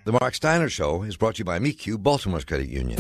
The Mark Steiner Show is brought to you by MECU, Baltimore's credit union.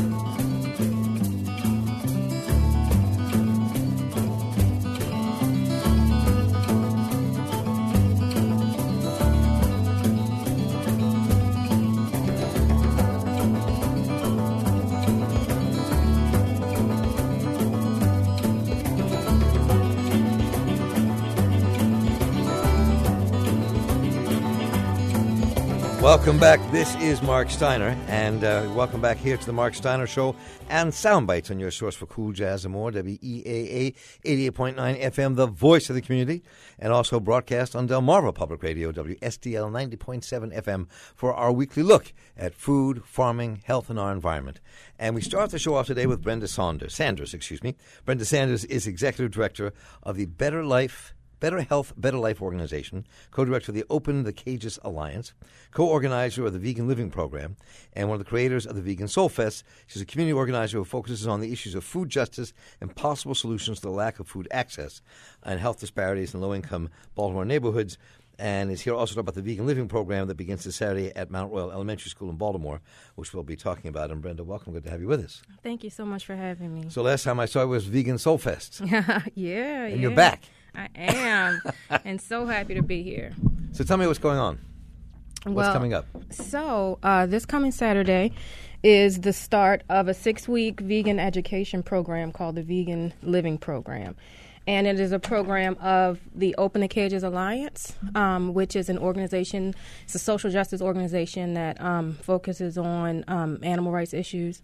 Welcome back. This is Mark Steiner, and welcome back here to the Mark Steiner Show and Soundbites on your source for cool jazz and more, WEAA 88.9 FM, the voice of the community, and also broadcast on Delmarva Public Radio, WSDL 90.7 FM, for our weekly look at food, farming, health, and our environment. And we start the show off today with Brenda Sanders. Brenda Sanders is Executive Director of the Better Health, Better Life organization, co-director of the Open the Cages Alliance, co-organizer of the Vegan Living Program, and one of the creators of the Vegan Soul Fest. She's a community organizer who focuses on the issues of food justice and possible solutions to the lack of food access and health disparities in low-income Baltimore neighborhoods, and is here also to talk about the Vegan Living Program that begins this Saturday at Mount Royal Elementary School in Baltimore, which we'll be talking about. And Brenda, welcome. Good to have you with us. Thank you so much for having me. So last time I saw you was Vegan Soul Fest. Yeah. And you're back. I am, and so happy to be here. So tell me what's going on. What's coming up? So this coming Saturday is the start of a 6-week vegan education program called the Vegan Living Program. And it is a program of the Open the Cages Alliance, which is an organization, it's a social justice organization that focuses on animal rights issues.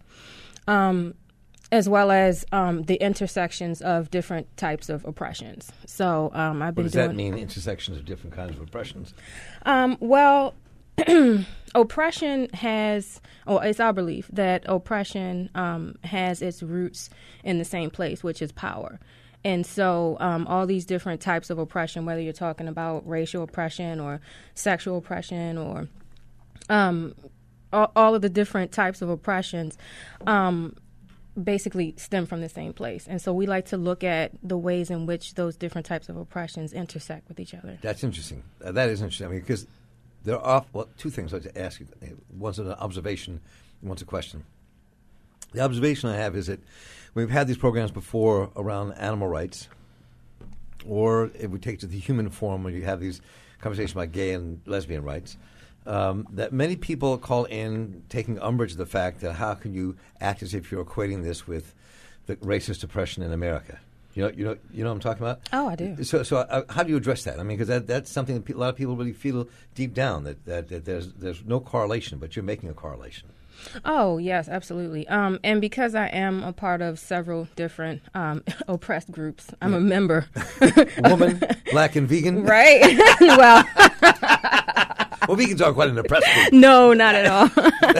As well as the intersections of different types of oppressions. So I've been. What does that mean? Intersections of different kinds of oppressions. Well, oppression has, or it's our belief that oppression has its roots in the same place, which is power. And so all these different types of oppression, whether you're talking about racial oppression or sexual oppression or all of the different types of oppressions. Basically stem from the same place. And so we like to look at the ways in which those different types of oppressions intersect with each other. That's interesting. That is interesting. I mean, because there are two things I'd like to ask you. One's an observation and one's a question. The observation I have is that we've had these programs before around animal rights, or if we take it to the human form where you have these conversations about gay and lesbian rights, that many people call in taking umbrage of the fact that how can you act as if you're equating this with the racist oppression in America? You know what I'm talking about? Oh, I do. So how do you address that? I mean, because that's something that a lot of people really feel deep down that there's no correlation, but you're making a correlation. Oh, yes, absolutely. And because I am a part of several different oppressed groups, I'm a member. Woman, black, and vegan? Right. Well, vegans are quite an oppressed group. No, not at all.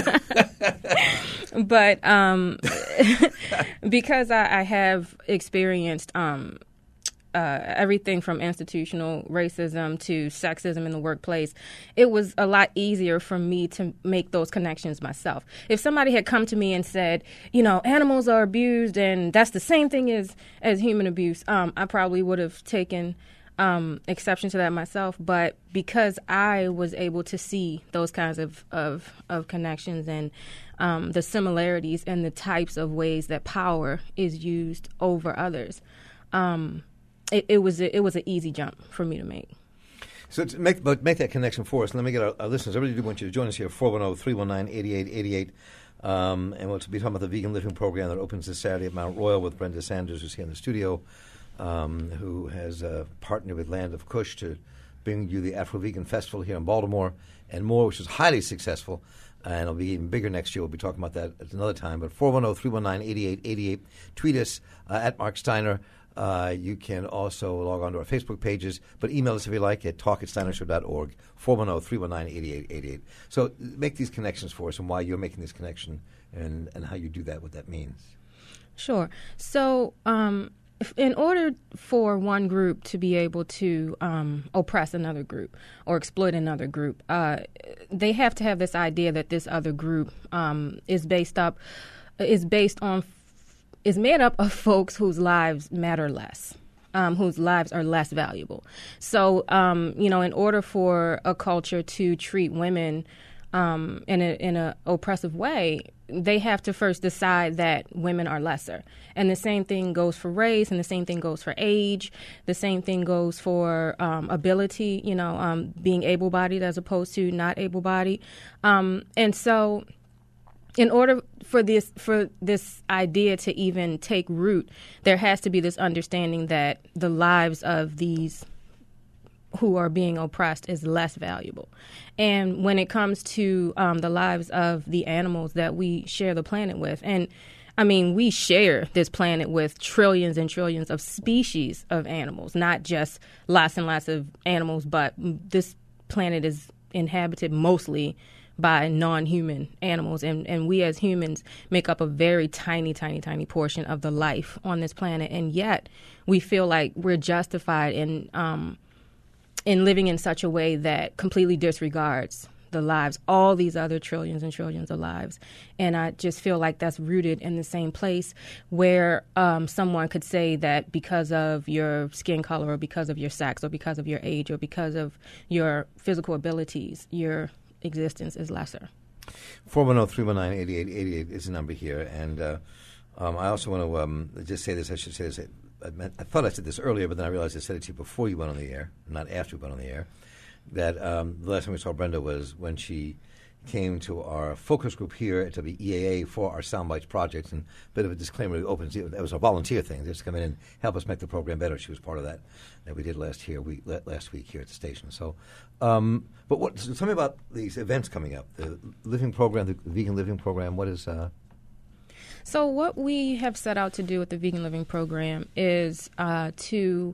But because I have experienced everything from institutional racism to sexism in the workplace, it was a lot easier for me to make those connections myself. If somebody had come to me and said, animals are abused and that's the same thing as human abuse, I probably would have taken exception to that myself. But because I was able to see those kinds of connections and the similarities and the types of ways that power is used over others, it was an easy jump for me to make. So to make that connection for us, let me get our listeners. I really do want you to join us here, 410-319-8888. And we'll be talking about the Vegan Living Program that opens this Saturday at Mount Royal with Brenda Sanders, who's here in the studio, who has partnered with Land of Kush to bring you the Afro-Vegan Festival here in Baltimore and more, which is highly successful. And it'll be even bigger next year. We'll be talking about that at another time. But 410-319-8888. Tweet us at Mark Steiner. You can also log on to our Facebook pages, but email us if you like at talk@steinershow.org, 410-319-8888. So make these connections for us and why you're making this connection and how you do that, what that means. Sure. So in order for one group to be able to oppress another group or exploit another group, they have to have this idea that this other group is made up of folks whose lives matter less, whose lives are less valuable. So, in order for a culture to treat women in a oppressive way, they have to first decide that women are lesser. And the same thing goes for race, and the same thing goes for age. The same thing goes for ability, being able-bodied as opposed to not able-bodied. And so in order for this idea to even take root, there has to be this understanding that the lives of these who are being oppressed is less valuable. And when it comes to the lives of the animals that we share the planet with, and I mean, we share this planet with trillions and trillions of species of animals, not just lots and lots of animals, but this planet is inhabited mostly by non-human animals. And we as humans make up a very tiny, tiny, tiny portion of the life on this planet. And yet we feel like we're justified in living in such a way that completely disregards the lives, all these other trillions and trillions of lives. And I just feel like that's rooted in the same place where someone could say that because of your skin color or because of your sex or because of your age or because of your physical abilities, your existence is lesser. 410-319-8888 is the number here. And I also want to just say this. I should say this. I thought I said this earlier, but then I realized I said it to you before you went on the air, not after you went on the air, that the last time we saw Brenda was when she came to our focus group here at WEAA for our Soundbites project. And a bit of a disclaimer, that was a volunteer thing, just to come in and help us make the program better. She was part of that we did last week here at the station. So, but so tell me about these events coming up, the living program, the vegan living program. What is... So what we have set out to do with the Vegan Living Program is to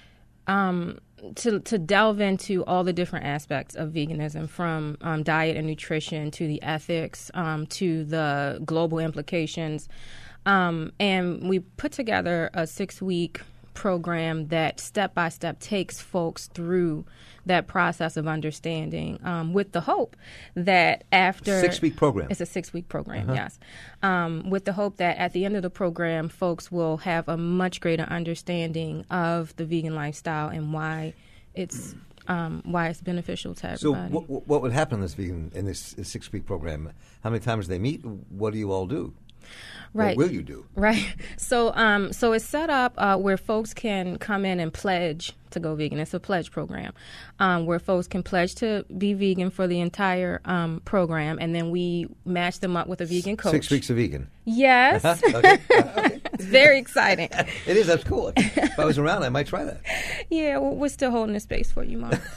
delve into all the different aspects of veganism, from diet and nutrition to the ethics to the global implications. And we put together a 6-week program that step-by-step takes folks through that process of understanding with the hope that after... 6-week program. It's a 6-week program, yes. With the hope that at the end of the program, folks will have a much greater understanding of the vegan lifestyle and why it's beneficial to everybody. So what would happen in this 6-week program? How many times do they meet? What do you all do? Right. What will you do? Right. So it's set up where folks can come in and pledge to go vegan. It's a pledge program where folks can pledge to be vegan for the entire program, and then we match them up with a vegan coach. 6 weeks of vegan? Yes. Okay. It's very exciting. It is. That's cool. If I was around, I might try that. Yeah, we're still holding the space for you, Mom.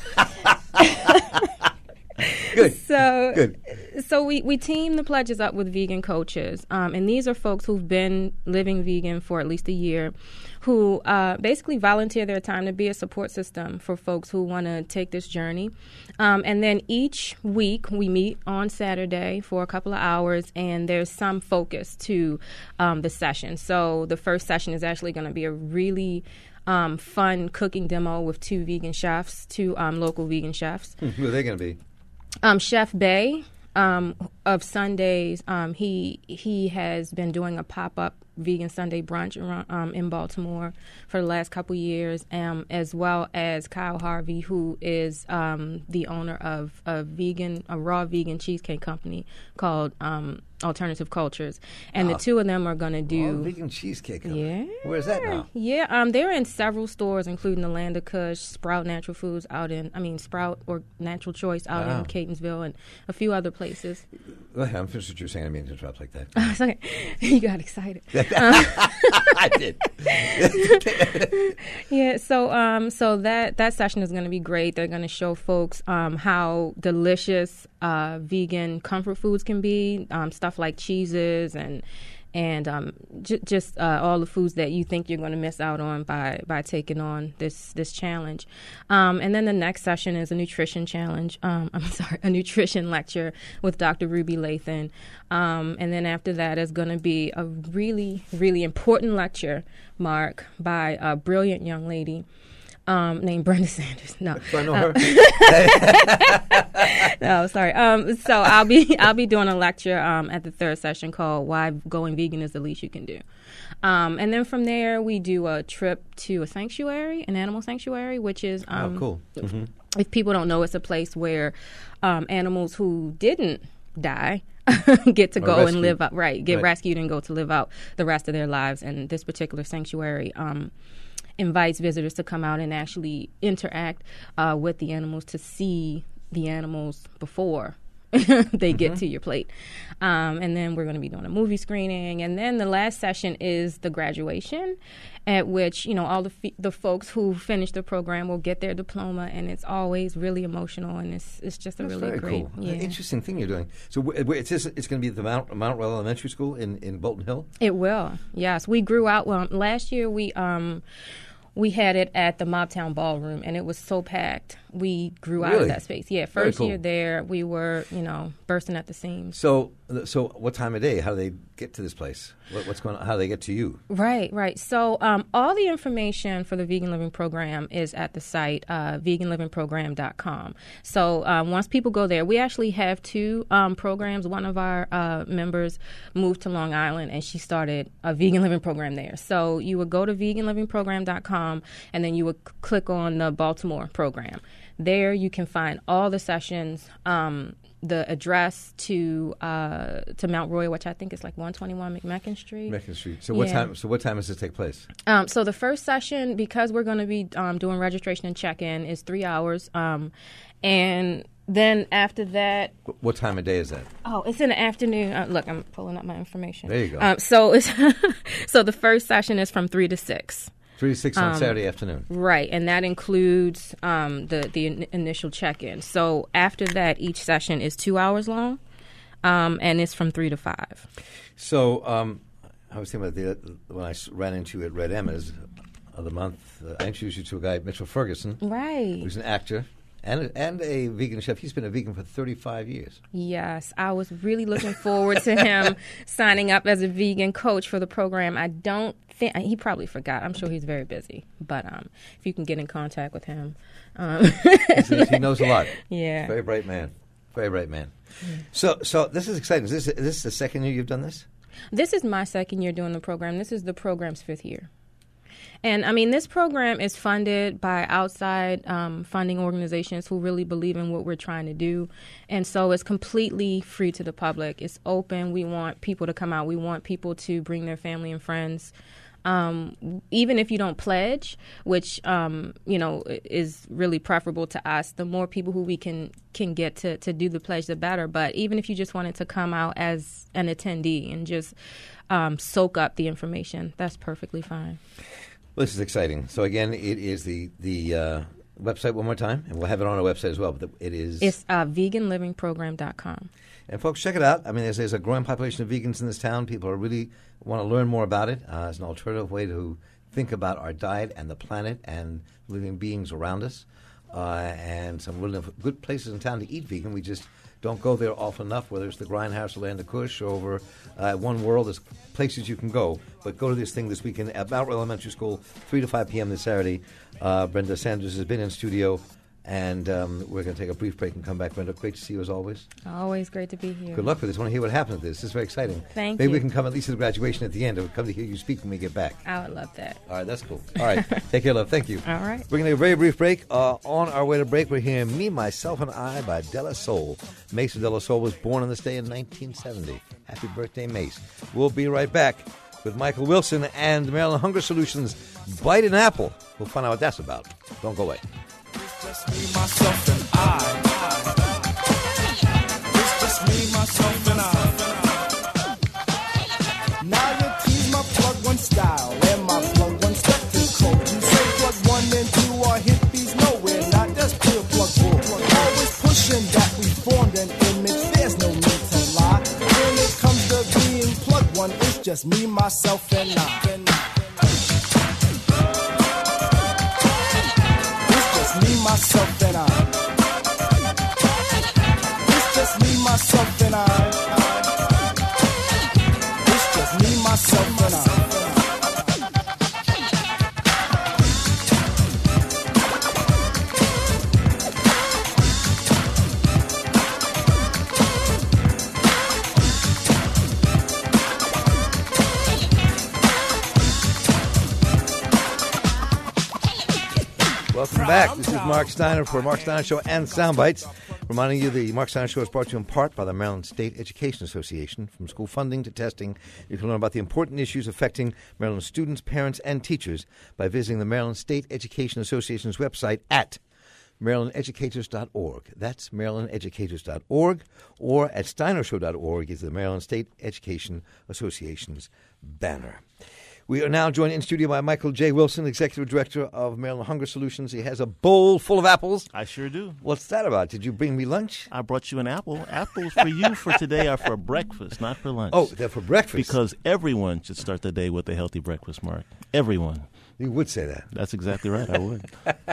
Good. So we team the pledges up with vegan coaches, and these are folks who've been living vegan for at least a year, who basically volunteer their time to be a support system for folks who want to take this journey. And then each week we meet on Saturday for a couple of hours, and there's some focus to the session. So the first session is actually going to be a really fun cooking demo with two local vegan chefs. Who are they going to be? Chef Bay of Sundays, he has been doing a pop-up vegan Sunday brunch around, in Baltimore for the last couple years, as well as Kyle Harvey, who is the owner of a raw vegan cheesecake company called Alternative Cultures, and the two of them are going to do vegan cheesecake. Yeah, where's that now? Yeah, they're in several stores, including the Land of Kush, Sprout Natural Foods Sprout or Natural Choice out in Catonsville, and a few other places. Go ahead. I'm finished what you're saying. I mean to interrupt like that. Okay. You got excited. I did. Yeah. So that session is going to be great. They're going to show folks how delicious vegan comfort foods can be. Stuff like cheeses and just all the foods that you think you're going to miss out on by taking on this challenge. And then the next session is a nutrition challenge. A nutrition lecture with Dr. Ruby Lathan. And then after that is going to be a really, really important lecture, Mark, by a brilliant young lady named Brenda Sanders. No, do I know her? No, sorry. So I'll be doing a lecture at the third session called "Why Going Vegan is the Least You Can Do," and then from there we do a trip to an animal sanctuary, which is cool. Mm-hmm. if people don't know, it's a place where animals who didn't die get to go and live out, get rescued and go to live out the rest of their lives. And this particular sanctuary invites visitors to come out and actually interact with the animals, to see the animals before they get to your plate. And then we're going to be doing a movie screening. And then the last session is the graduation, at which, all the folks who finish the program will get their diploma, and it's always really emotional, and it's just a really great, cool. Interesting thing you're doing. So it's going to be at the Mount Royal Elementary School in Bolton Hill? It will, yes. We grew out, last year we had it at the Mobtown Ballroom, and it was so packed. We grew out of that space. Yeah, first year there, we were, bursting at the seams. So what time of day? How do they get to this place? What's going on? How do they get to you? Right. So all the information for the Vegan Living Program is at the site, veganlivingprogram.com. So once people go there, we actually have two programs. One of our members moved to Long Island, and she started a Vegan Living Program there. So you would go to veganlivingprogram.com, and then you would click on the Baltimore program. There you can find all the sessions, the address to Mount Royal, which I think is like 121 McMecken Street. McMecken Street. So what time? So what time does it take place? So the first session, because we're going to be doing registration and check-in, is 3 hours, and then after that, what time of day is that? Oh, it's in the afternoon. Look, I'm pulling up my information. There you go. So the first session is from 3 to 6. 3 to 6 on Saturday afternoon. Right, and that includes the initial check-in. So after that, each session is 2 hours long, and it's from 3 to 5. So I was thinking about when I ran into you at Red Emma's of the month, I introduced you to a guy, Mitchell Ferguson. Right. Who's an actor and a vegan chef. He's been a vegan for 35 years. Yes, I was really looking forward to him signing up as a vegan coach for the program. I don't think he probably forgot. I'm sure he's very busy, but if you can get in contact with him, he knows a lot. Yeah, very bright man. Very bright man. So this is exciting. Is this the second year you've done this? This is my second year doing the program. This is the program's 5th year. And, this program is funded by outside funding organizations who really believe in what we're trying to do. And so it's completely free to the public. It's open. We want people to come out. We want people to bring their family and friends. Even if you don't pledge, which, is really preferable to us, the more people who we can get to do the pledge, the better. But even if you just wanted to come out as an attendee and just soak up the information, that's perfectly fine. Well, this is exciting. So again, it is the website one more time, and we'll have it on our website as well. But it's veganlivingprogram.com. And folks, check it out. There's a growing population of vegans in this town. People really want to learn more about it as an alternative way to think about our diet and the planet and living beings around us. And some really good places in town to eat vegan. We just don't go there often enough, whether it's the Grindhouse or Land of Kush or over One World. There's places you can go. But go to this thing this weekend at Mount Royal Elementary School, 3 to 5 p.m. this Saturday. Brenda Sanders has been in studio, and we're going to take a brief break and come back. Brenda, great to see you as always. Always great to be here. Good luck with this. I want to hear what happens with this. This is very exciting. Thank Maybe you. we can come at least to the graduation at the end, or come to hear you speak when we get back. I would love that. All right, that's cool. All right, take care, love. Thank you. All right. We're going to take a very brief break. On our way to break, we're hearing Me, Myself, and I by De La Soul. Mace De La Soul was born on this day in 1970. Happy birthday, Mace. We'll be right back with Michael Wilson and Maryland Hunger Solutions. Bite an Apple. We'll find out what that's about. Don't go away. It's just me, myself, and I. It's just me, myself, and I. Now you tease my plug one style and my plug one step to code. You say plug 1 and 2 are hippies, no, we're not. That's pure plug 4. Always pushing that we formed an image. There's no need to lie. When it comes to being plug 1, it's just me, myself, and I. Me, myself, and I. It's just me, myself, and I. It's just me, myself, and I. Welcome back. This is Mark Steiner for Mark Steiner Show and Soundbites. Reminding you the Mark Steiner Show is brought to you in part by the Maryland State Education Association. From school funding to testing, you can learn about the important issues affecting Maryland students, parents, and teachers by visiting the Maryland State Education Association's website at MarylandEducators.org. That's MarylandEducators.org, or at SteinerShow.org is the Maryland State Education Association's banner. We are now joined in studio by Michael J. Wilson, Executive Director of Maryland Hunger Solutions. He has a bowl full of apples. I sure do. What's that about? Did you bring me lunch? I brought you an apple. Apples for you for today are for breakfast, not for lunch. Oh, they're for breakfast. Because everyone should start the day with a healthy breakfast, Mark. Everyone. You would say that. That's exactly right. I would.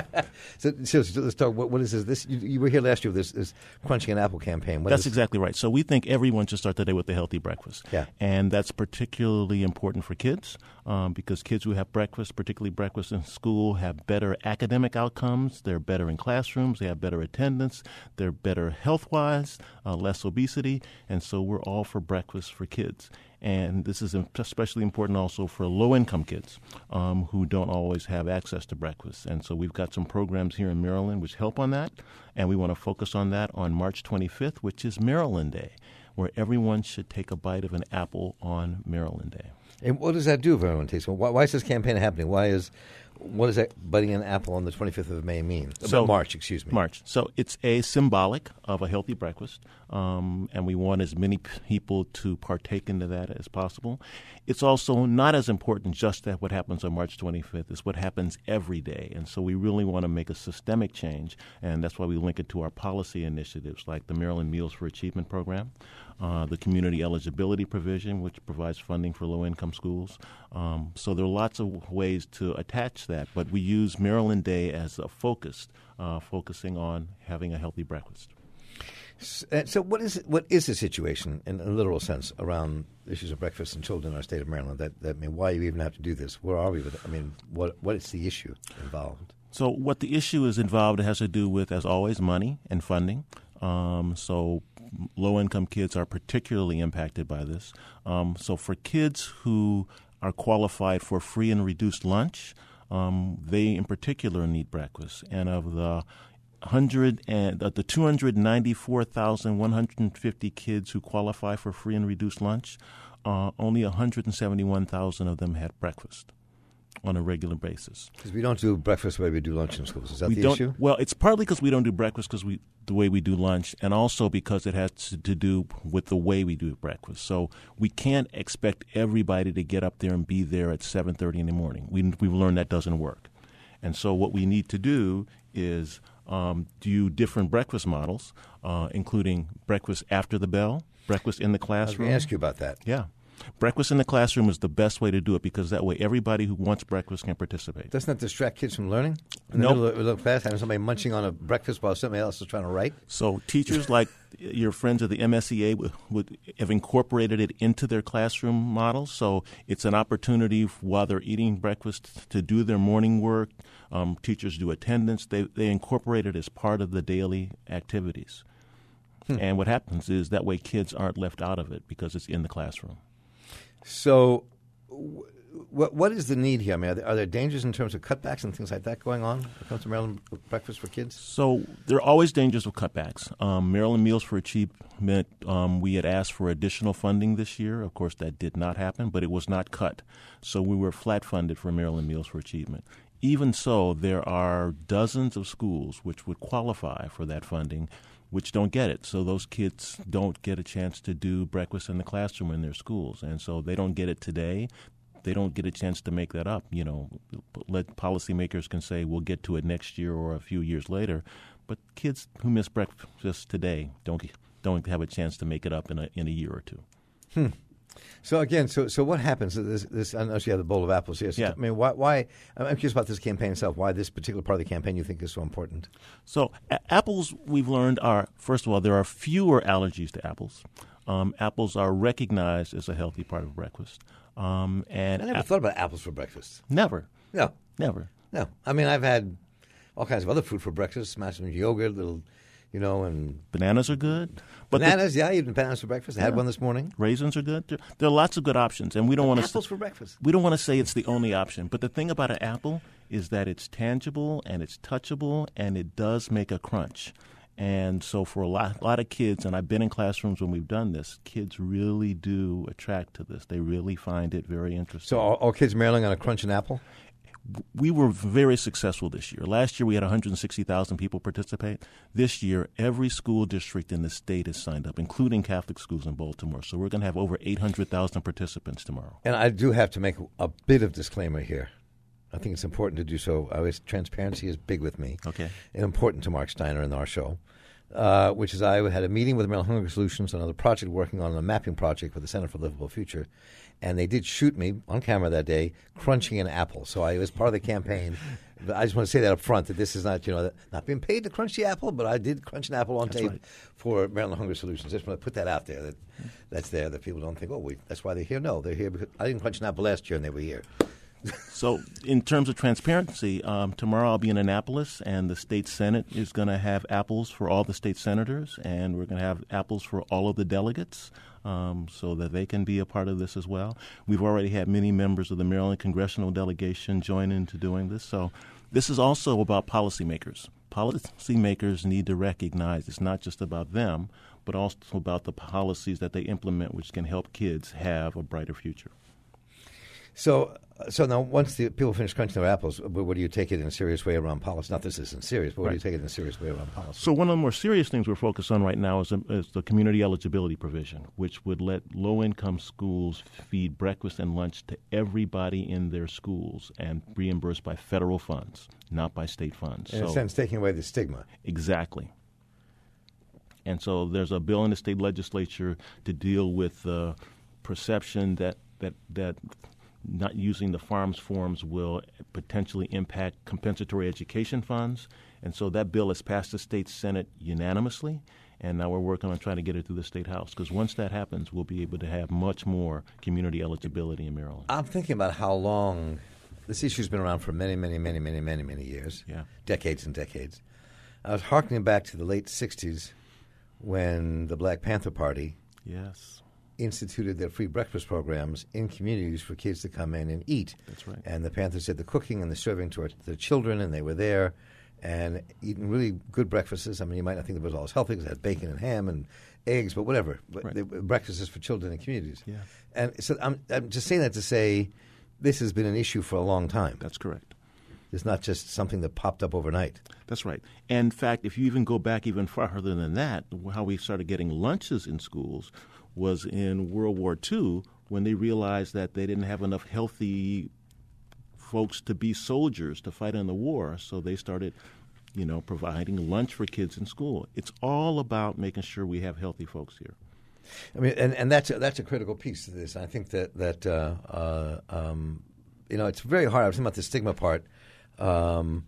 So let's talk. What is this? You were here last year with this Crunching an Apple campaign. That's exactly right. So we think everyone should start the day with a healthy breakfast. Yeah. And that's particularly important for kids because kids who have breakfast, particularly breakfast in school, have better academic outcomes. They're better in classrooms. They have better attendance. They're better health-wise, less obesity. And so we're all for breakfast for kids. And this is especially important also for low-income kids who don't always have access to breakfast. And so we've got some programs here in Maryland which help on that, and we want to focus on that on March 25th, which is Maryland Day, where everyone should take a bite of an apple on Maryland Day. And what does that do if everyone takes one? Why is this campaign happening? What does that biting an apple on the 25th of May mean? March, excuse me. March. So it's a symbolic of a healthy breakfast, and we want as many people to partake into that as possible. It's also not as important just that what happens on March 25th is what happens every day, and so we really want to make a systemic change, and that's why we link it to our policy initiatives like the Maryland Meals for Achievement program, the community eligibility provision, which provides funding for low-income schools. So there are lots of ways to attach that, but we use Maryland Day as a focus, focusing on having a healthy breakfast. So what is the situation in a literal sense around issues of breakfast and children in our state of Maryland? Why do you even have to do this? Where are we with it? I mean, what is the issue involved? So what the issue is involved has to do with, as always, money and funding. So low-income kids are particularly impacted by this. So for kids who are qualified for free and reduced lunch, they in particular need breakfast. And of the 294,150 kids who qualify for free and reduced lunch, only 171,000 of them had breakfast on a regular basis. Because we don't do breakfast the way we do lunch in schools. Is that the issue? Well, it's partly because we don't do breakfast the way we do lunch, and also because it has to do with the way we do breakfast. So we can't expect everybody to get up there and be there at 7:30 in the morning. We've learned that doesn't work. And so what we need to do is do different breakfast models, including breakfast after the bell, breakfast in the classroom. I was going to ask you about that. Yeah. Breakfast in the classroom is the best way to do it because that way everybody who wants breakfast can participate. Doesn't that distract kids from learning? No. Look fast, having somebody munching on a breakfast while somebody else is trying to write? So teachers like your friends at the MSEA would have incorporated it into their classroom models. So it's an opportunity while they're eating breakfast to do their morning work. Teachers do attendance. They incorporate it as part of the daily activities. And what happens is that way kids aren't left out of it because it's in the classroom. So what is the need here? I mean, are there dangers in terms of cutbacks and things like that going on when it comes to Maryland breakfast for kids? So there are always dangers with cutbacks. Maryland Meals for Achievement, we had asked for additional funding this year. Of course, that did not happen, but it was not cut. So we were flat funded for Maryland Meals for Achievement. Even so, there are dozens of schools which would qualify for that funding which don't get it. So those kids don't get a chance to do breakfast in the classroom in their schools. And so they don't get it today. They don't get a chance to make that up. You know, policymakers can say we'll get to it next year or a few years later. But kids who miss breakfast today don't have a chance to make it up in a year or two. So again, so what happens? This I know you have the bowl of apples here. So Yeah. I mean, why? I'm curious about this campaign itself. Why this particular part of the campaign you think is so important? So apples, we've learned, are, first of all, there are fewer allergies to apples. Apples are recognized as a healthy part of breakfast. And I never thought about apples for breakfast. Never. No. Never. No. I mean, I've had all kinds of other food for breakfast, smashed with yogurt, little and Bananas are good. But bananas, yeah, eating bananas for breakfast. I had one this morning. Raisins are good. There are lots of good options, and we don't want to apples for breakfast. We don't want to say it's the only option, but the thing about an apple is that it's tangible and it's touchable, and it does make a crunch. And so for a lot of kids, and I've been in classrooms when we've done this, kids really do attract to this. They really find it very interesting. So all kids in Maryland going to crunch an apple? We were very successful this year. Last year we had 160,000 people participate. This year, every school district in the state has signed up, including Catholic schools in Baltimore. So we're going to have over 800,000 participants tomorrow. And I do have to make a bit of disclaimer here. I think it's important to do so. Transparency is big with me. Okay. And important to Mark Steiner and our show, which is I had a meeting with Maryland Hunger Solutions, another project working on a mapping project with the Center for Livable Future. And they did shoot me on camera that day crunching an apple. So I was part of the campaign. But I just want to say that up front, that this is not, not being paid to crunch the apple, but I did crunch an apple on tape for Maryland Hunger Solutions. Just want to put that out there, that's there, that people don't think, that's why they're here. No, they're here because I didn't crunch an apple last year and they were here. So in terms of transparency, tomorrow I'll be in Annapolis, and the state Senate is going to have apples for all the state senators, and we're going to have apples for all of the delegates so that they can be a part of this as well. We've already had many members of the Maryland congressional delegation join into doing this. So this is also about policymakers. Policymakers need to recognize it's not just about them, but also about the policies that they implement, which can help kids have a brighter future. So now, once the people finish crunching their apples, what do you take it in a serious way around policy? Not this isn't serious, but what do you take it in a serious way around policy? So one of the more serious things we're focused on right now is the community eligibility provision, which would let low-income schools feed breakfast and lunch to everybody in their schools and reimbursed by federal funds, not by state funds. In a sense, taking away the stigma. Exactly. And so there's a bill in the state legislature to deal with the perception that not using the farms forms will potentially impact compensatory education funds. And so that bill has passed the state Senate unanimously, and now we're working on trying to get it through the state House, because once that happens, we'll be able to have much more community eligibility in Maryland. I'm thinking about how long this issue's been around for many, many, many, many, many, many years, decades and decades. I was hearkening back to the late 60s when the Black Panther Party instituted their free breakfast programs in communities for kids to come in and eat. That's right. And the Panthers did the cooking and the serving to the children, and they were there and eating really good breakfasts. I mean, you might not think it was all as healthy because it had bacon and ham and eggs, but whatever. But they were breakfasts for children in communities. Yeah. And so I'm just saying that to say this has been an issue for a long time. That's correct. It's not just something that popped up overnight. That's right. And in fact, if you even go back even farther than that, how we started getting lunches in schools was in World War II, when they realized that they didn't have enough healthy folks to be soldiers to fight in the war. So they started, providing lunch for kids in school. It's all about making sure we have healthy folks here. I mean, and that's a critical piece to this. I think that it's very hard. I was thinking about the stigma part. In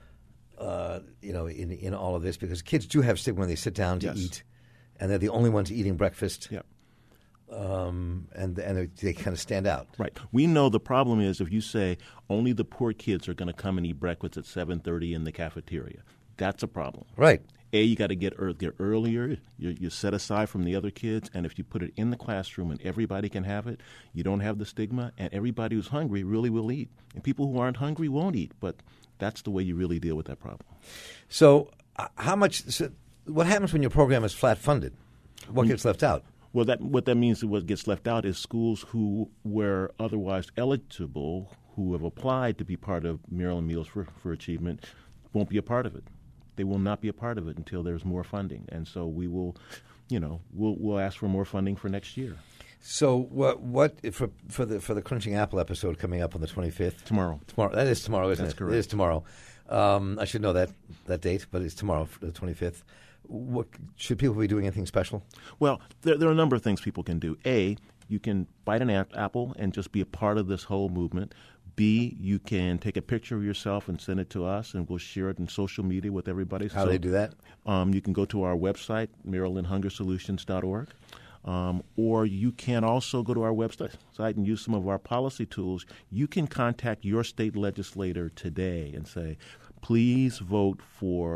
all of this, because kids do have stigma when they sit down to eat, and they're the only ones eating breakfast. Yep. And they kind of stand out. Right. We know the problem is if you say only the poor kids are going to come and eat breakfast at 7:30 in the cafeteria, that's a problem. Right. You got to get earlier. You're set aside from the other kids, and if you put it in the classroom and everybody can have it, you don't have the stigma, and everybody who's hungry really will eat. And people who aren't hungry won't eat, but that's the way you really deal with that problem. So what happens when your program is flat funded? What gets left out? Well, what that means is what gets left out is schools who were otherwise eligible, who have applied to be part of Maryland Meals for Achievement, won't be a part of it. They will not be a part of it until there's more funding. And so we will, we'll ask for more funding for next year. So what for the Crunching Apple episode coming up on the 25th? Tomorrow. That is tomorrow, isn't it? That's correct. It is tomorrow. I should know that date, but it's tomorrow, the 25th. What should people be doing anything special? Well, there are a number of things people can do. A, you can bite an apple and just be a part of this whole movement. B, you can take a picture of yourself and send it to us, and we'll share it in social media with everybody. How do they do that? You can go to our website, MarylandHungerSolutions.org. Or you can also go to our website and use some of our policy tools. You can contact your state legislator today and say, please vote for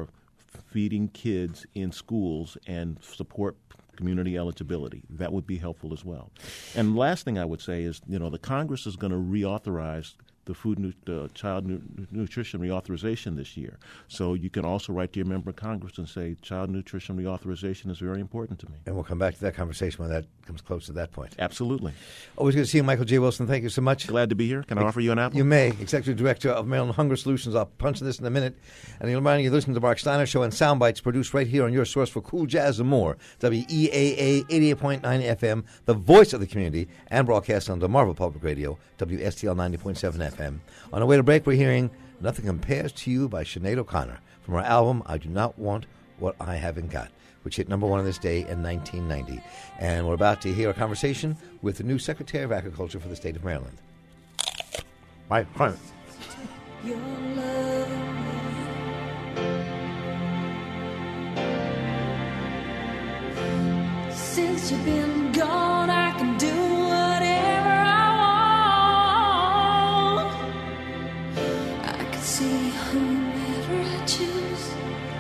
feeding kids in schools and support community eligibility. That would be helpful as well. And last thing I would say is, the Congress is going to reauthorize the child nutrition reauthorization this year. So you can also write to your member of Congress and say child nutrition reauthorization is very important to me. And we'll come back to that conversation when that comes close to that point. Absolutely. Always good to see you, Michael J. Wilson. Thank you so much. Glad to be here. Can I offer you an apple? You may. Executive Director of Maryland Hunger Solutions. I'll punch this in a minute. And you'll remind you to listen to the Mark Steiner Show and Soundbites produced right here on your source for cool jazz and more. WEAA 88.9 FM, the voice of the community, and broadcast on Marvel Public Radio, WSTL 90.7 FM. On our way to break, we're hearing Nothing Compares to You by Sinead O'Connor from her album I Do Not Want What I Haven't Got, which hit number one on this day in 1990. And we're about to hear a conversation with the new Secretary of Agriculture for the state of Maryland. Mike Hunt. Your love. Since you've been gone, I can do whatever I want. I can see whomever I choose.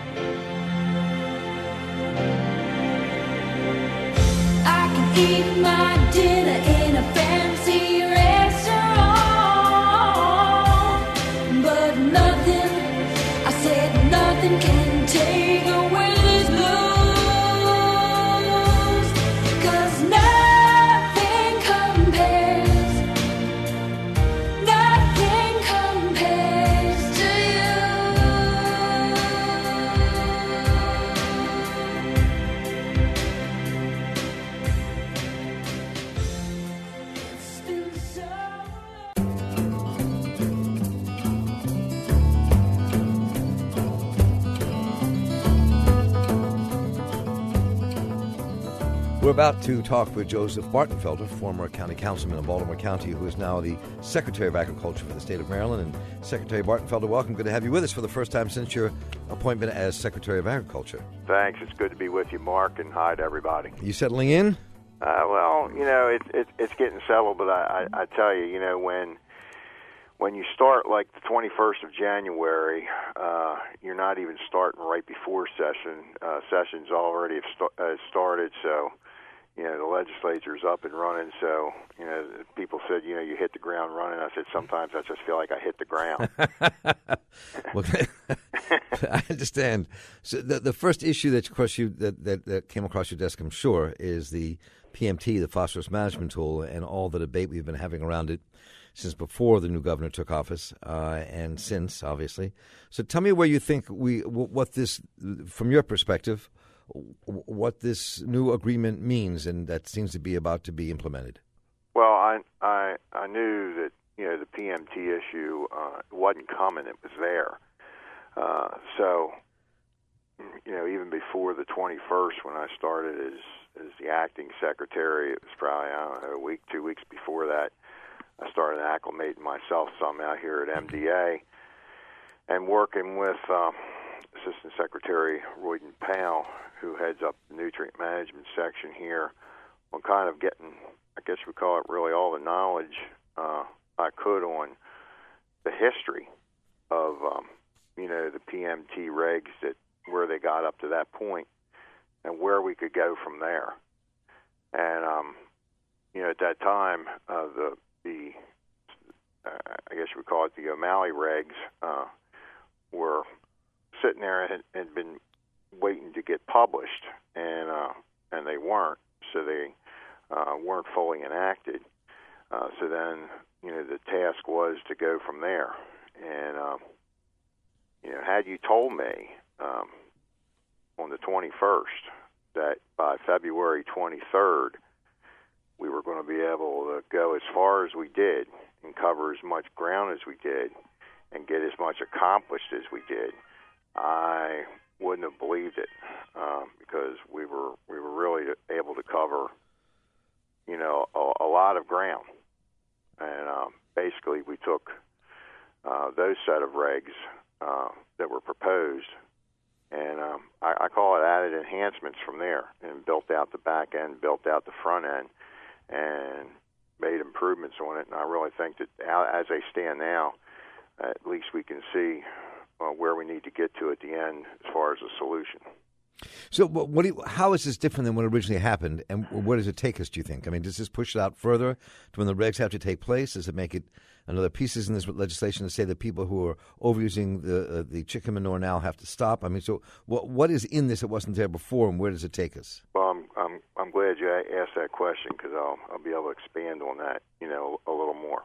I can eat my dinner in a fancy restaurant, but nothing, I said nothing can take away this blues. 'Cause nothing compares to you. It's been so We're about to talk with Joseph Bartenfelder, former county councilman of Baltimore County, who is now the Secretary of Agriculture for the state of Maryland. And Secretary Bartenfelder, welcome. Good to have you with us for the first time since your appointment as Secretary of Agriculture. Thanks. It's good to be with you, Mark, and hi to everybody. You settling in? Well, it's getting settled, but I tell you, when you start like the 21st of January, you're not even starting right before session. Session's already have started, so the legislature's up and running. So people said, you hit the ground running. I said sometimes I just feel like I hit the ground. Well, I understand. So the first issue that came across your desk, I'm sure, is the PMT, the phosphorus management tool, and all the debate we've been having around it since before the new governor took office, and since, obviously. So tell me where you think what this, from your perspective, what this new agreement means, and that seems to be about to be implemented. Well, I knew that the PMT issue wasn't coming; it was there. So even before the 21st, when I started as the acting secretary, it was probably a week, 2 weeks before that. I started acclimating myself some out here at MDA and working with Assistant Secretary Royden Powell, who heads up the nutrient management section here, on kind of getting, I guess we call it really all the knowledge I could on the history of, the PMT regs, where they got up to that point and where we could go from there. And, at that time, I guess we call it the O'Malley regs, were sitting there and had been waiting to get published, and they weren't, so they weren't fully enacted. So then, the task was to go from there. And, had you told me on the 21st that by February 23rd, we were going to be able to go as far as we did and cover as much ground as we did and get as much accomplished as we did, I wouldn't have believed it, because we were really able to cover, a lot of ground. And basically we took those set of regs that were proposed, and I call it added enhancements from there, and built out the back end, built out the front end, and made improvements on it. And I really think that as they stand now, at least we can see where we need to get to at the end as far as a solution. So, how is this different than what originally happened, and where does it take us, do you think? I mean, does this push it out further to when the regs have to take place? Does it make it another pieces in this legislation to say that people who are overusing the chicken manure now have to stop? I mean, so what is in this that wasn't there before, and where does it take us? Well, I'm glad you asked that question because I'll be able to expand on that, a little more.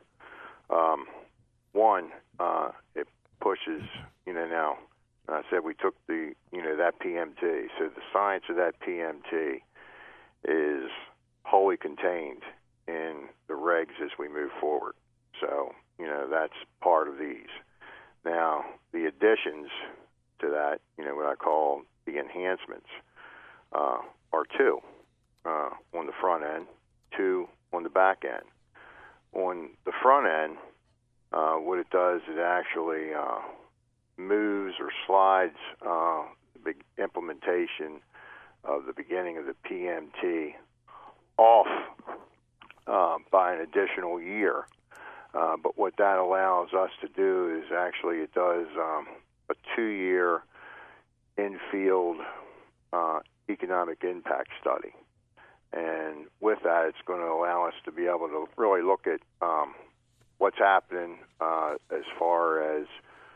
One, it pushes, now. I said we took that PMT. So the science of that PMT is wholly contained in the regs as we move forward. So, that's part of these. Now, the additions to that, what I call the enhancements, are two on the front end, two on the back end. On the front end, what it does is it actually moves or slides the implementation of the beginning of the PMT off by an additional year. But what that allows us to do is actually it does a 2-year in-field economic impact study. And with that, it's going to allow us to be able to really look at what's happening as far as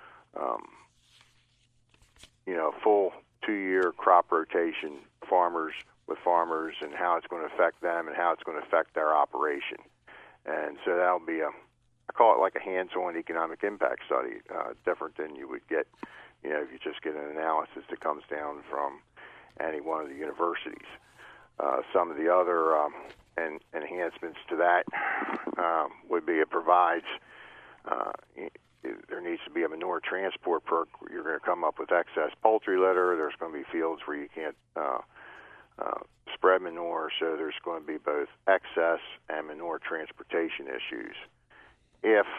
full 2-year crop rotation with farmers and how it's going to affect them and how it's going to affect their operation. And so that'll be I call it like a hands-on economic impact study, different than you would get, if you just get an analysis that comes down from any one of the universities. Some of the other enhancements to that would be it provides there needs to be a manure transport program. You're going to come up with excess poultry litter. There's going to be fields where you can't spread manure, so there's going to be both excess and manure transportation issues. If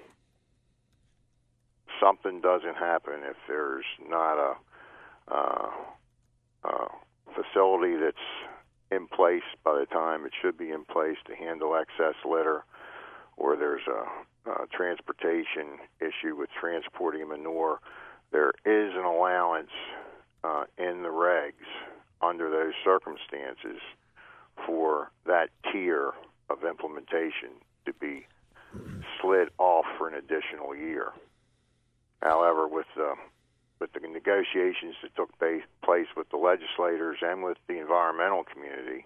something doesn't happen, if there's not a facility that's in place by the time it should be in place to handle excess litter, or there's a transportation issue with transporting manure, there is an allowance in the regs under those circumstances for that tier of implementation to be slid off for an additional year. However, with the negotiations that took place with the legislators and with the environmental community,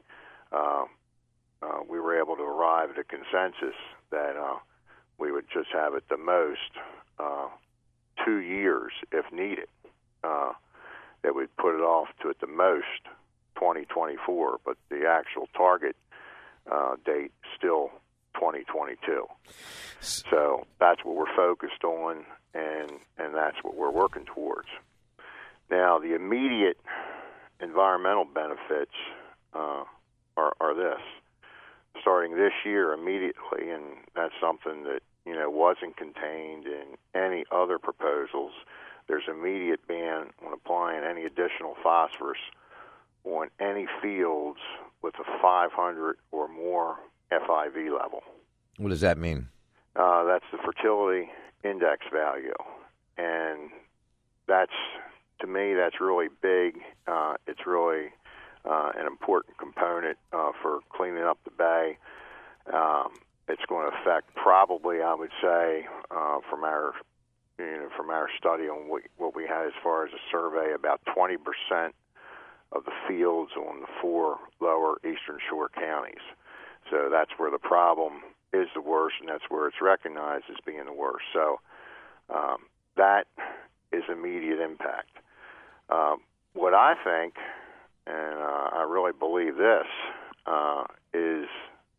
we were able to arrive at a consensus that we would just have at the most 2 years if needed. That would put it off to at the most 2024, but the actual target date still 2022. So that's what we're focused on, and that's what we're working towards. Now, the immediate environmental benefits are this. Starting this year immediately, and that's something that wasn't contained in any other proposals, there's immediate ban on applying any additional phosphorus on any fields with a 500 or more FIV level. What does that mean? That's the fertility index value, and to me that's really big. It's really an important component for cleaning up the bay. It's going to affect probably, I would say, from our study on what we had as far as a survey, about 20% of the fields on the 4 lower Eastern Shore counties. So that's where the problem is the worst, and that's where it's recognized as being the worst. So that is immediate impact. What I think, and I really believe this, is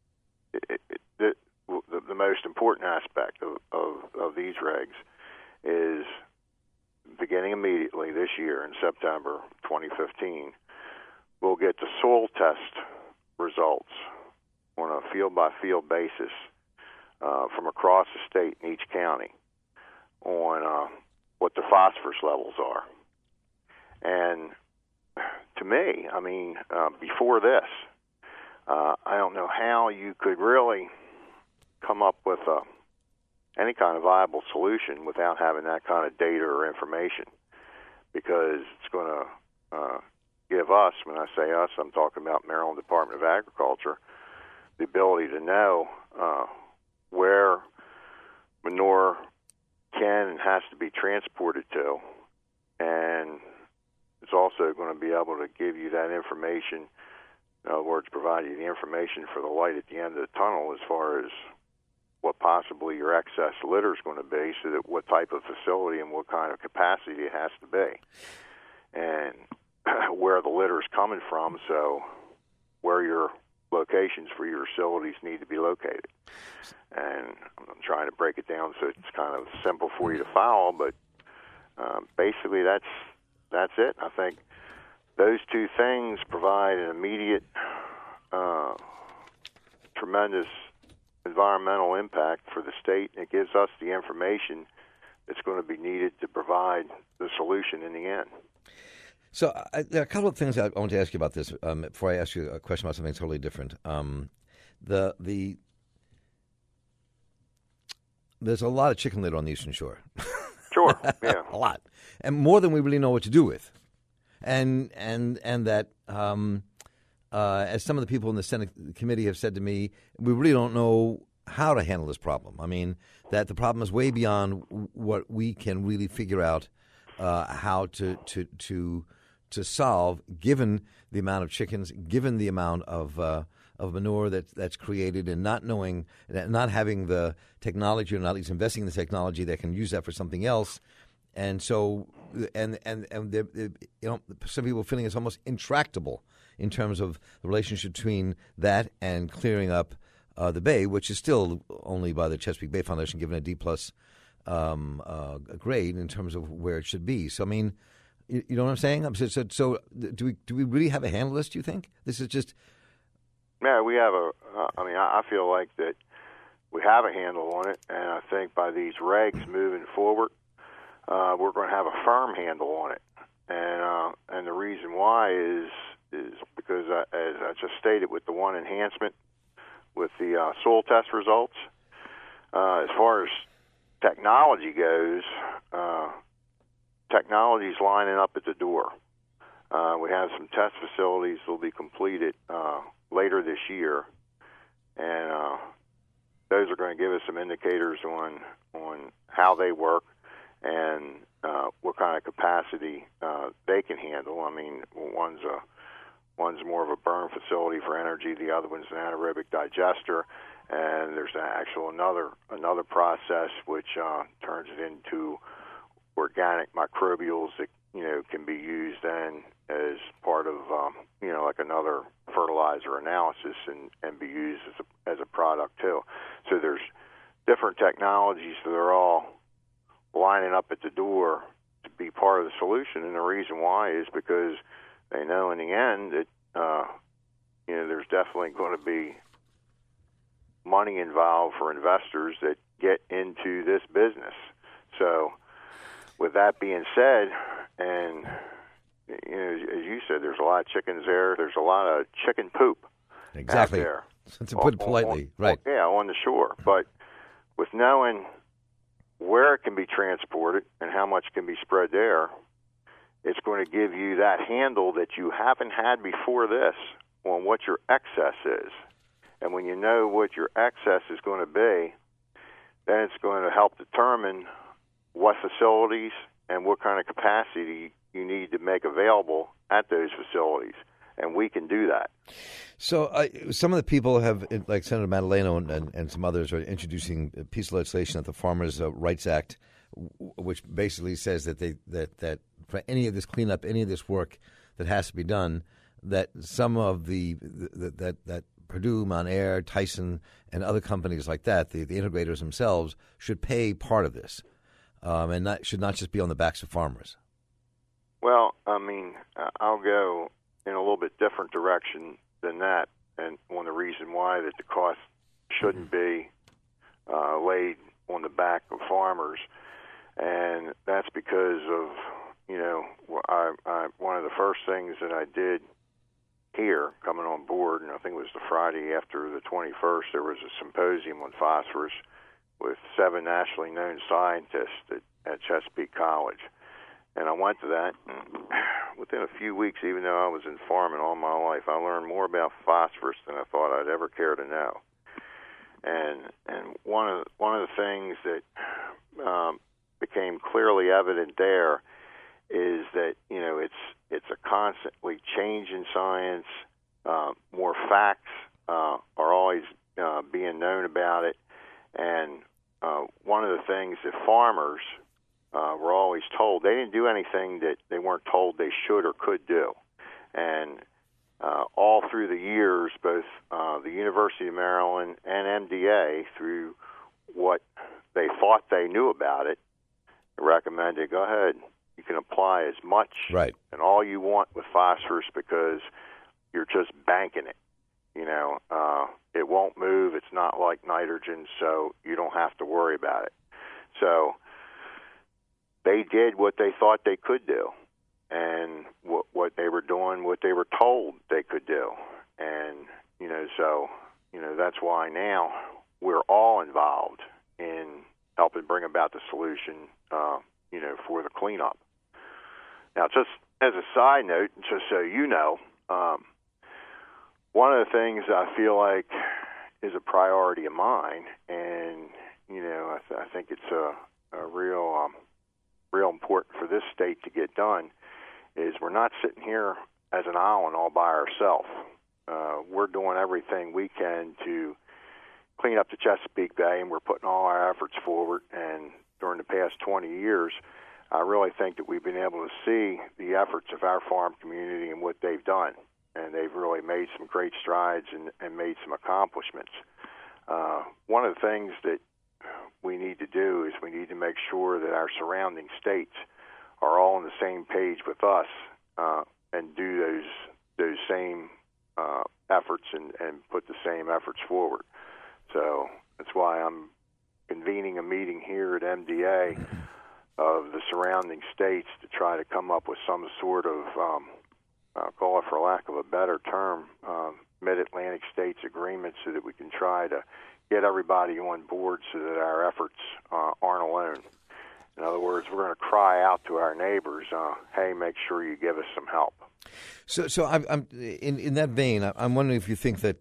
the most important aspect of these regs is beginning immediately this year in September 2015, we'll get the soil test results on a field-by-field basis from across the state in each county on what the phosphorus levels are. And to me, I mean, before this, I don't know how you could really come up with any kind of viable solution without having that kind of data or information, because it's going to give us, when I say us, I'm talking about Maryland Department of Agriculture, the ability to know where manure can and has to be transported to, and it's also going to be able to give you that information. In other words, provide you the information for the light at the end of the tunnel as far as what possibly your excess litter is going to be, so that what type of facility and what kind of capacity it has to be, and where the litter is coming from, so where your locations for your facilities need to be located. And I'm trying to break it down so it's kind of simple for you to follow, but basically that's it. I think those two things provide an immediate, tremendous environmental impact for the state. It gives us the information that's going to be needed to provide the solution in the end. So there are a couple of things I want to ask you about this before I ask you a question about something totally different. There's a lot of chicken litter on the Eastern Shore. Sure, yeah. A lot. And more than we really know what to do with. And that, as some of the people in the Senate committee have said to me, we really don't know how to handle this problem. I mean, that the problem is way beyond what we can really figure out how to solve, given the amount of chickens, given the amount of manure that's created, and not knowing, not having the technology, or not at least investing in the technology that can use that for something else. And so, and some people are feeling it's almost intractable in terms of the relationship between that and clearing up the bay, which is still only by the Chesapeake Bay Foundation given a D+ grade in terms of where it should be. So, I mean, you know what I'm saying? So do we really have a handle on this, do you think? This is just... Yeah, we have I feel like that we have a handle on it, and I think by these regs moving forward, we're going to have a firm handle on it. And the reason why is because, as I just stated, with the one enhancement, with the soil test results, as far as technology goes, technology's lining up at the door. We have some test facilities that will be completed later this year, and those are going to give us some indicators on how they work and what kind of capacity they can handle. I mean, one's more of a burn facility for energy, the other one's an anaerobic digester, and there's another process which turns it into organic microbials that can be used then as part of like another fertilizer analysis and be used as a product too. So there's different technologies that are all lining up at the door to be part of the solution, and the reason why is because they know in the end that there's definitely going to be money involved for investors that get into this business. So with that being said, and as you said, there's a lot of chickens there. There's a lot of chicken poop exactly out there. To put it politely, right? On the shore. But with knowing where it can be transported and how much can be spread there, it's going to give you that handle that you haven't had before this on what your excess is. And when you know what your excess is going to be, then it's going to help determine what facilities and what kind of capacity you need to make available at those facilities. And we can do that. So some of the people have, like Senator Madaleno and some others, are introducing a piece of legislation at the Farmers' Rights Act, which basically says that for any of this cleanup, any of this work that has to be done, that some of that Purdue, Mount Air, Tyson, and other companies like that, the integrators themselves, should pay part of this, and should not just be on the backs of farmers. Well, I mean, I'll go in a little bit different direction than that, and on the reason why that the cost shouldn't be laid on the back of farmers, and that's because of one of the first things that I did here coming on board, and I think it was the Friday after the 21st, there was a symposium on phosphorus with 7 nationally known scientists at Chesapeake College. And I went to that, and within a few weeks, even though I was in farming all my life, I learned more about phosphorus than I thought I'd ever care to know. And one of the things that became clearly evident there is that it's a constantly changing science. More facts are always being known about it, and one of the things that farmers were always told, they didn't do anything that they weren't told they should or could do. And all through the years, both the University of Maryland and MDA, through what they thought they knew about it, recommended, go ahead, you can apply as much and all you want with phosphorus because you're just banking it. It won't move. It's not like nitrogen, so you don't have to worry about it. So they did what they thought they could do, and what they were doing, what they were told they could do. And, that's why now we're all involved in helping bring about the solution, for the cleanup. Now, just as a side note, just so you know, one of the things I feel like is a priority of mine, and I think it's a real important for this state to get done, is we're not sitting here as an island all by ourselves. We're doing everything we can to clean up the Chesapeake Bay, and we're putting all our efforts forward. And during the past 20 years, I really think that we've been able to see the efforts of our farm community and what they've done. And they've really made some great strides and made some accomplishments. One of the things that we need to do is we need to make sure that our surrounding states are all on the same page with us and do those same efforts and put the same efforts forward. So that's why I'm convening a meeting here at MDA of the surrounding states to try to come up with some sort of, I'll call it for lack of a better term, Mid-Atlantic States agreement, so that we can try to get everybody on board so that our efforts aren't alone. In other words, we're going to cry out to our neighbors, hey, make sure you give us some help. So I'm in that vein. I'm wondering if you think that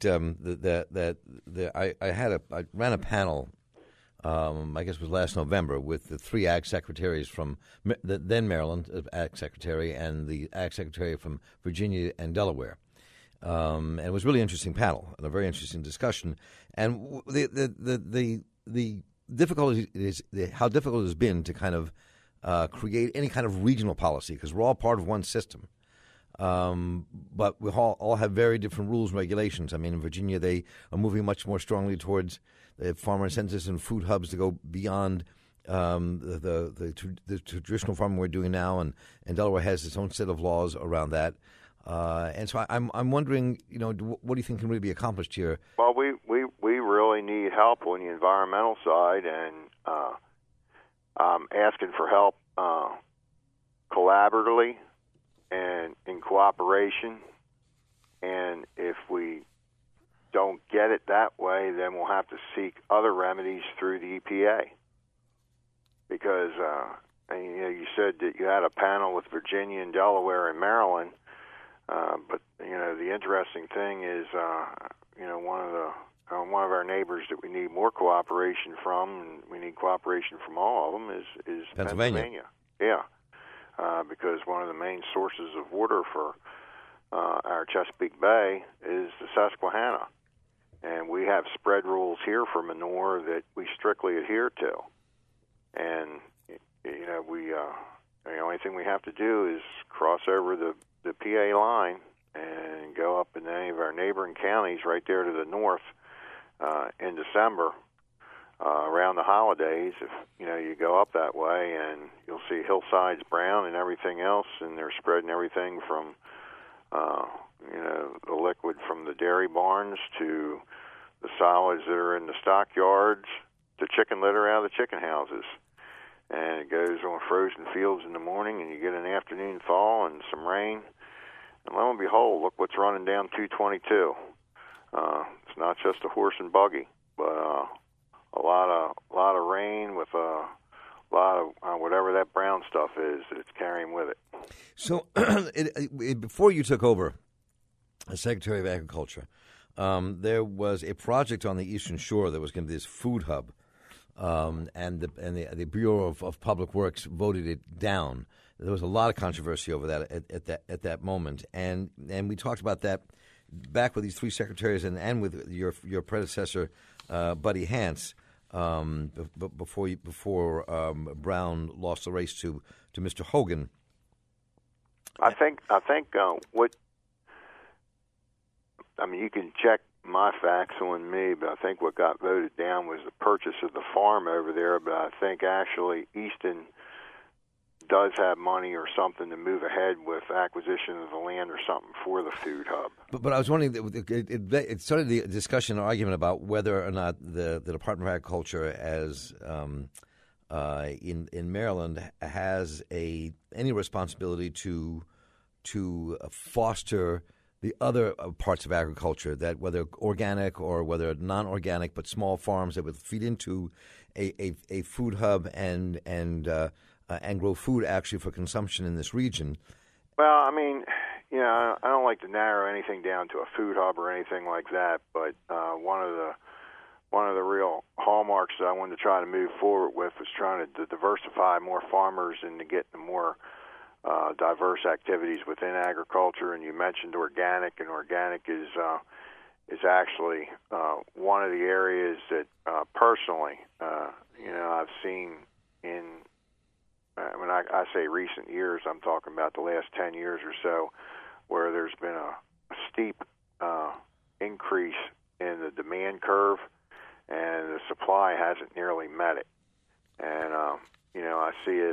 I ran a panel, I guess it was last November, with the 3 Ag Secretaries from the then Maryland Ag Secretary and the Ag Secretary from Virginia and Delaware. And it was a really interesting panel and a very interesting discussion. And the difficulty is how difficult it has been to kind of create any kind of regional policy, because we're all part of one system. But we all have very different rules and regulations. I mean, in Virginia, they are moving much more strongly towards the farmer incentives and food hubs to go beyond the traditional farming we're doing now, and Delaware has its own set of laws around that. And so I'm wondering, what do you think can really be accomplished here? Well, we really need help on the environmental side, and I'm asking for help collaboratively and in cooperation. And if we don't get it that way, then we'll have to seek other remedies through the EPA. Because you said that you had a panel with Virginia and Delaware and Maryland. But the interesting thing is, one of our neighbors that we need more cooperation from, and we need cooperation from all of them, is Pennsylvania. Yeah, because one of the main sources of water for our Chesapeake Bay is the Susquehanna, and we have spread rules here for manure that we strictly adhere to, and the only thing we have to do is cross over the PA line and go up in any of our neighboring counties right there to the north in December around the holidays. If you go up that way, and you'll see hillsides brown and everything else, and they're spreading everything from the liquid from the dairy barns to the solids that are in the stockyards to chicken litter out of the chicken houses. And it goes on frozen fields in the morning, and you get an afternoon thaw and some rain. And lo and behold, look what's running down 222. It's not just a horse and buggy, but a lot grain with a lot of whatever that brown stuff is that it's carrying with it. So before you took over as Secretary of Agriculture, there was a project on the Eastern Shore that was going to be this food hub, and the Bureau of Public Works voted it down. There was a lot of controversy over that at that moment, and we talked about that back with these three secretaries and with your predecessor, Buddy Hance, before Brown lost the race to Mr. Hogan. I think you can check my facts on me, but I think what got voted down was the purchase of the farm over there. But I think actually Easton does have money or something to move ahead with acquisition of the land or something for the food hub. But I was wondering, it started the discussion, argument about whether or not the Department of Agriculture, as in Maryland, has any responsibility to foster the other parts of agriculture, that whether organic or whether non-organic, but small farms that would feed into a food hub and grow food actually for consumption in this region. Well, I mean, I don't like to narrow anything down to a food hub or anything like that, but one of the real hallmarks that I wanted to try to move forward with was trying to diversify more farmers and to get the more diverse activities within agriculture. And you mentioned organic, and organic is actually one of the areas that personally, I've seen in. When I say recent years, I'm talking about the last 10 years or so, where there's been a steep increase in the demand curve, and the supply hasn't nearly met it. And I see it,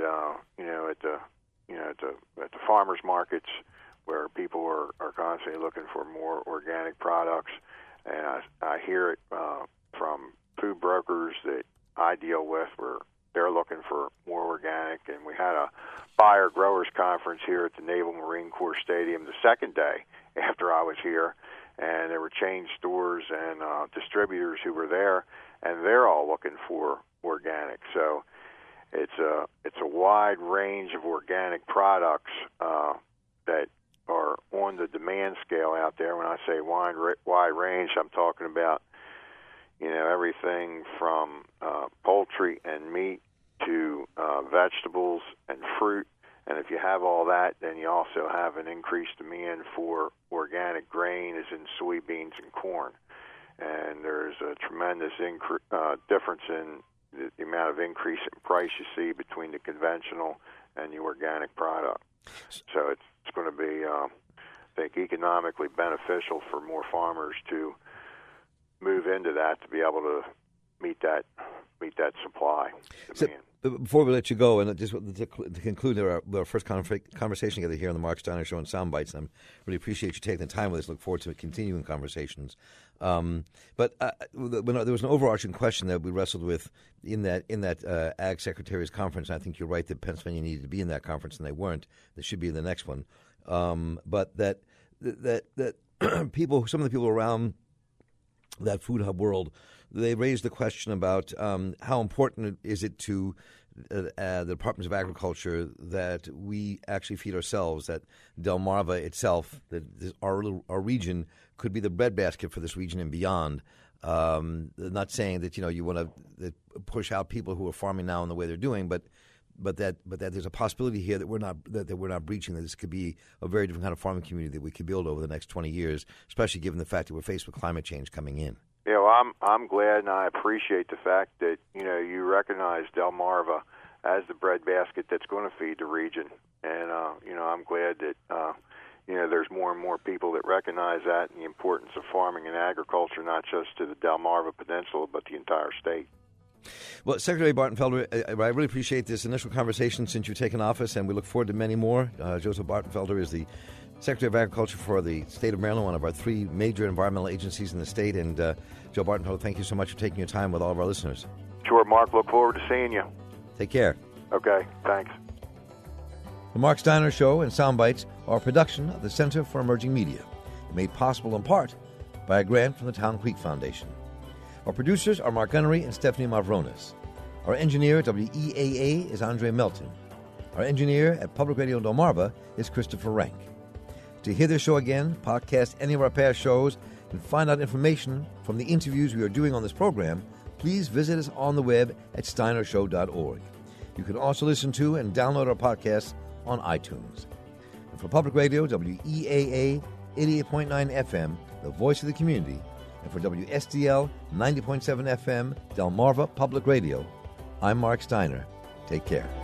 at the farmers markets, where people are constantly looking for more organic products, and I hear it from food brokers that I deal with, where they're looking for more organic. And we had a buyer-growers conference here at the Naval Marine Corps Stadium the second day after I was here, and there were chain stores and distributors who were there, and they're all looking for organic. So it's a wide range of organic products that are on the demand scale out there. When I say wide range, I'm talking about everything from poultry and meat to vegetables and fruit. And if you have all that, then you also have an increased demand for organic grain, as in soybeans and corn. And there's a tremendous difference in the amount of increase in price you see between the conventional and the organic product. So it's going to be, I think, economically beneficial for more farmers to move into that, to be able to meet that supply demand. So, before we let you go, and just to conclude our first conversation together here on the Mark Steiner Show and Soundbites, I really appreciate you taking the time with us. Look forward to continuing conversations. But when there was an overarching question that we wrestled with in that Ag Secretaries Conference, and I think you're right that Pennsylvania needed to be in that conference, and they weren't. They should be in the next one. But that some of the people around that food hub world, they raised the question about how important is it to the Departments of Agriculture that we actually feed ourselves, that Delmarva itself, that our region could be the breadbasket for this region and beyond. Not saying that you want to push out people who are farming now in the way they're doing, but that there's a possibility here that we're not breaching, that this could be a very different kind of farming community that we could build over the next 20 years, especially given the fact that we're faced with climate change coming in. Yeah, well, I'm glad, and I appreciate the fact that you recognize Delmarva as the breadbasket that's going to feed the region, and I'm glad that there's more and more people that recognize that and the importance of farming and agriculture, not just to the Delmarva Peninsula, but the entire state. Well, Secretary Bartenfelder, I really appreciate this initial conversation since you've taken office, and we look forward to many more. Joseph Bartenfelder is the Secretary of Agriculture for the state of Maryland, one of our three major environmental agencies in the state. And Joe Bartenfelder, thank you so much for taking your time with all of our listeners. Sure, Mark. Look forward to seeing you. Take care. Okay, thanks. The Mark Steiner Show and Soundbites are a production of the Center for Emerging Media, made possible in part by a grant from the Town Creek Foundation. Our producers are Mark Gunnery and Stephanie Mavronis. Our engineer at WEAA is Andre Melton. Our engineer at Public Radio Delmarva is Christopher Rank. To hear this show again, podcast any of our past shows, and find out information from the interviews we are doing on this program, please visit us on the web at steinershow.org. You can also listen to and download our podcasts on iTunes. And for Public Radio, WEAA 88.9 FM, the voice of the community, and for WSDL 90.7 FM, Delmarva Public Radio, I'm Mark Steiner. Take care.